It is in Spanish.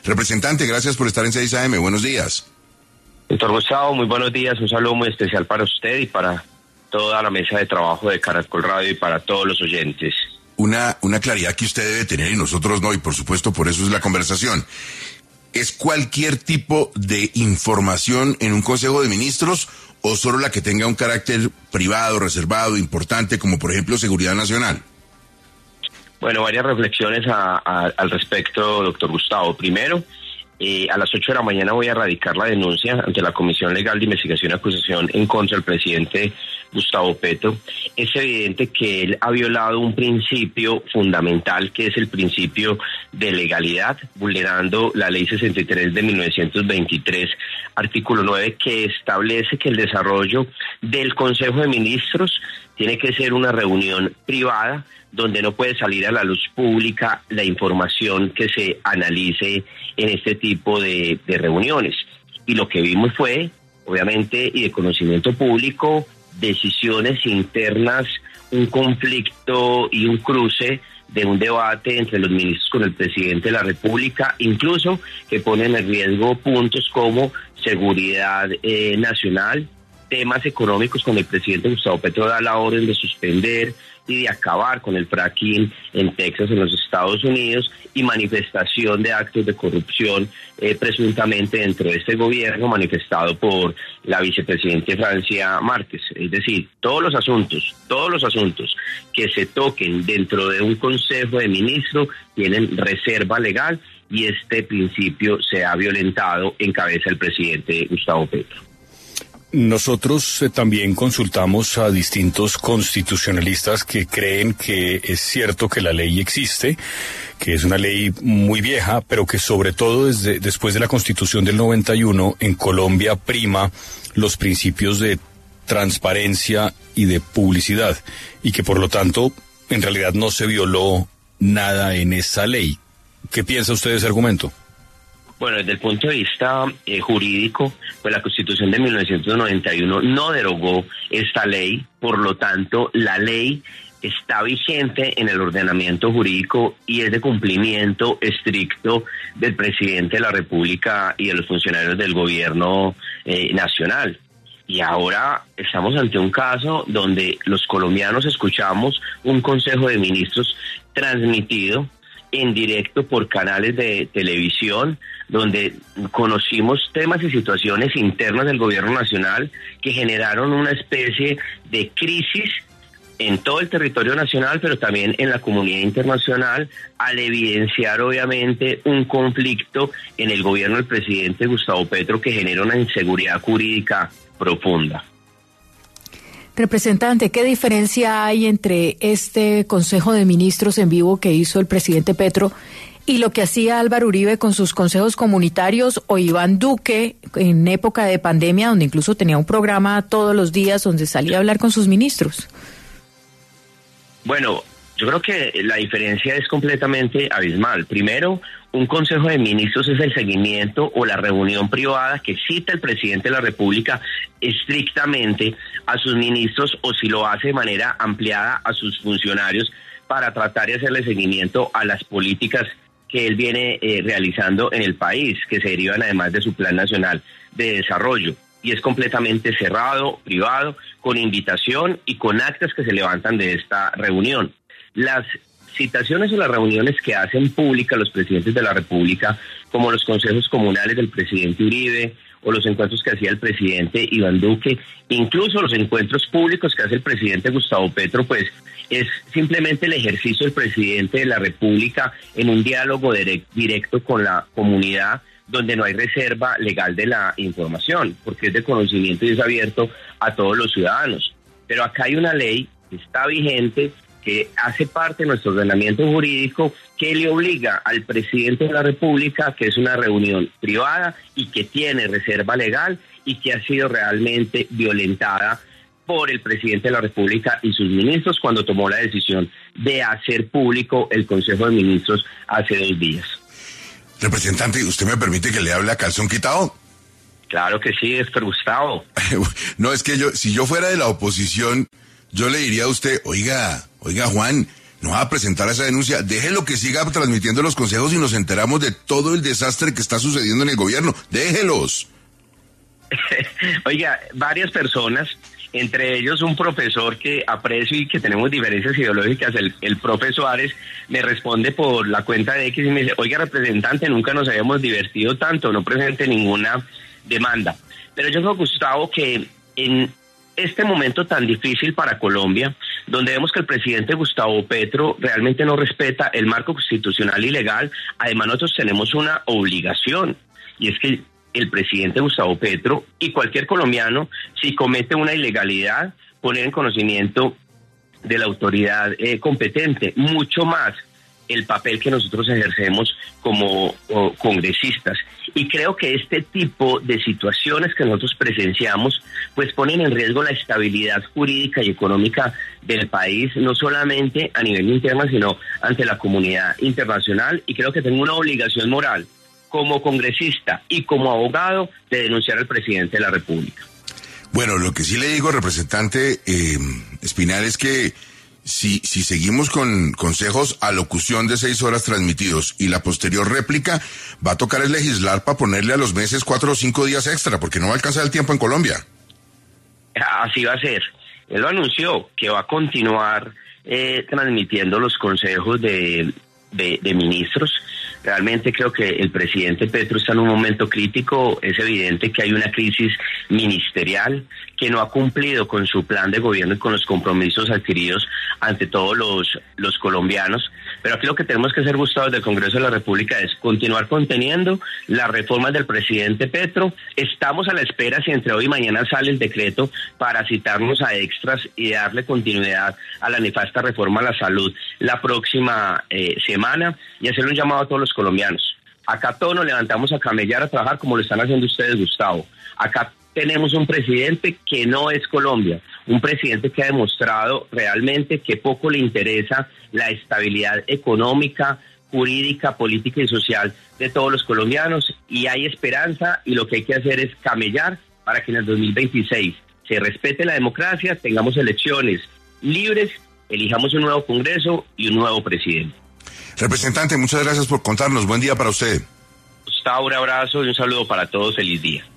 Representante, gracias por estar en 6 AM. Buenos días. Doctor Gustavo, muy buenos días. Un saludo muy especial para usted y para toda la mesa de trabajo de Caracol Radio y para todos los oyentes. Una claridad que usted debe tener y nosotros no, y por supuesto por eso es la conversación. ¿Es cualquier tipo de información en un Consejo de Ministros o solo la que tenga un carácter privado, reservado, importante, como por ejemplo seguridad nacional? Bueno, varias reflexiones al respecto, doctor Gustavo. Primero, a las 8 de la mañana voy a radicar la denuncia ante la Comisión Legal de Investigación y Acusación en contra del presidente Gustavo Petro. Es evidente que él ha violado un principio fundamental, que es el principio de legalidad, vulnerando la Ley 63 de 1923, artículo 9, que establece que el desarrollo del Consejo de Ministros tiene que ser una reunión privada, donde no puede salir a la luz pública la información que se analice en este tipo de reuniones. Y lo que vimos fue, obviamente, y de conocimiento público, decisiones internas, un conflicto y un cruce de un debate entre los ministros con el presidente de la República, incluso que ponen en riesgo puntos como seguridad nacional, temas económicos, cuando el presidente Gustavo Petro da la orden de suspender y de acabar con el fracking en Texas, en los Estados Unidos, y manifestación de actos de corrupción presuntamente dentro de este gobierno, manifestado por la vicepresidenta Francia Márquez. Es decir, todos los asuntos que se toquen dentro de un Consejo de Ministros tienen reserva legal, y este principio se ha violentado en cabeza del presidente Gustavo Petro. Nosotros también consultamos a distintos constitucionalistas que creen que es cierto que la ley existe, que es una ley muy vieja, pero que sobre todo después de la Constitución del 91 en Colombia prima los principios de transparencia y de publicidad, y que por lo tanto en realidad no se violó nada en esa ley. ¿Qué piensa usted de ese argumento? Bueno, desde el punto de vista jurídico, pues la Constitución de 1991 no derogó esta ley, por lo tanto, la ley está vigente en el ordenamiento jurídico y es de cumplimiento estricto del presidente de la República y de los funcionarios del gobierno nacional. Y ahora estamos ante un caso donde los colombianos escuchamos un Consejo de Ministros transmitido en directo por canales de televisión, donde conocimos temas y situaciones internas del gobierno nacional que generaron una especie de crisis en todo el territorio nacional, pero también en la comunidad internacional, al evidenciar obviamente un conflicto en el gobierno del presidente Gustavo Petro que genera una inseguridad jurídica profunda. Representante, ¿qué diferencia hay entre este Consejo de Ministros en vivo que hizo el presidente Petro y lo que hacía Álvaro Uribe con sus consejos comunitarios, o Iván Duque en época de pandemia, donde incluso tenía un programa todos los días donde salía a hablar con sus ministros? Bueno, yo creo que la diferencia es completamente abismal. Primero, un Consejo de Ministros es el seguimiento o la reunión privada que cita el presidente de la República estrictamente a sus ministros, o si lo hace de manera ampliada a sus funcionarios, para tratar de hacerle seguimiento a las políticas que él viene realizando en el país, que se derivan además de su Plan Nacional de Desarrollo. Y es completamente cerrado, privado, con invitación y con actas que se levantan de esta reunión. Las citaciones o las reuniones que hacen públicas los presidentes de la República, como los consejos comunales del presidente Uribe, o los encuentros que hacía el presidente Iván Duque, incluso los encuentros públicos que hace el presidente Gustavo Petro, pues es simplemente el ejercicio del presidente de la República en un diálogo directo con la comunidad, donde no hay reserva legal de la información, porque es de conocimiento y es abierto a todos los ciudadanos. Pero acá hay una ley que está vigente, que hace parte de nuestro ordenamiento jurídico, que le obliga al presidente de la República, que es una reunión privada y que tiene reserva legal y que ha sido realmente violentada por el presidente de la República y sus ministros cuando tomó la decisión de hacer público el Consejo de Ministros hace 2 días. Representante, ¿usted me permite que le hable a calzón quitado? Claro que sí, doctor Gustavo. No, es que si yo fuera de la oposición, yo le diría a usted, oiga Juan, no va a presentar esa denuncia. Déjelo que siga transmitiendo los consejos y nos enteramos de todo el desastre que está sucediendo en el gobierno. Déjelos. Oiga, varias personas, entre ellos un profesor que aprecio y que tenemos diferencias ideológicas, el profe Suárez, me responde por la cuenta de X y me dice, oiga, representante, nunca nos habíamos divertido tanto, no presente ninguna demanda. Pero yo creo, Gustavo, que en este momento tan difícil para Colombia, donde vemos que el presidente Gustavo Petro realmente no respeta el marco constitucional y legal, además nosotros tenemos una obligación, y es que el presidente Gustavo Petro y cualquier colombiano, si comete una ilegalidad, poner en conocimiento de la autoridad competente, mucho más el papel que nosotros ejercemos como congresistas. Y creo que este tipo de situaciones que nosotros presenciamos, pues ponen en riesgo la estabilidad jurídica y económica del país, no solamente a nivel interno, sino ante la comunidad internacional. Y creo que tengo una obligación moral como congresista y como abogado de denunciar al presidente de la República. Bueno, lo que sí le digo, representante Espinal, es que si seguimos con consejos a locución de 6 horas transmitidos y la posterior réplica, va a tocar el legislar para ponerle a los meses 4 o 5 días extra, porque no va a alcanzar el tiempo en Colombia. Así va a ser. Él lo anunció, que va a continuar transmitiendo los consejos de ministros. Realmente creo que el presidente Petro está en un momento crítico. Es evidente que hay una crisis ministerial, que no ha cumplido con su plan de gobierno y con los compromisos adquiridos ante todos los colombianos. Pero aquí lo que tenemos que hacer, Gustavo, desde el Congreso de la República es continuar conteniendo las reformas del presidente Petro. Estamos a la espera si entre hoy y mañana sale el decreto para citarnos a extras y darle continuidad a la nefasta reforma a la salud la próxima semana, y hacerle un llamado a todos los colombianos. Acá todos nos levantamos a camellar, a trabajar como lo están haciendo ustedes, Gustavo. Acá tenemos un presidente que no es Colombia, un presidente que ha demostrado realmente que poco le interesa la estabilidad económica, jurídica, política y social de todos los colombianos, y hay esperanza, y lo que hay que hacer es camellar para que en el 2026 se respete la democracia, tengamos elecciones libres, elijamos un nuevo Congreso y un nuevo presidente. Representante, muchas gracias por contarnos. Buen día para usted. Gustavo, un abrazo y un saludo para todos. Feliz día.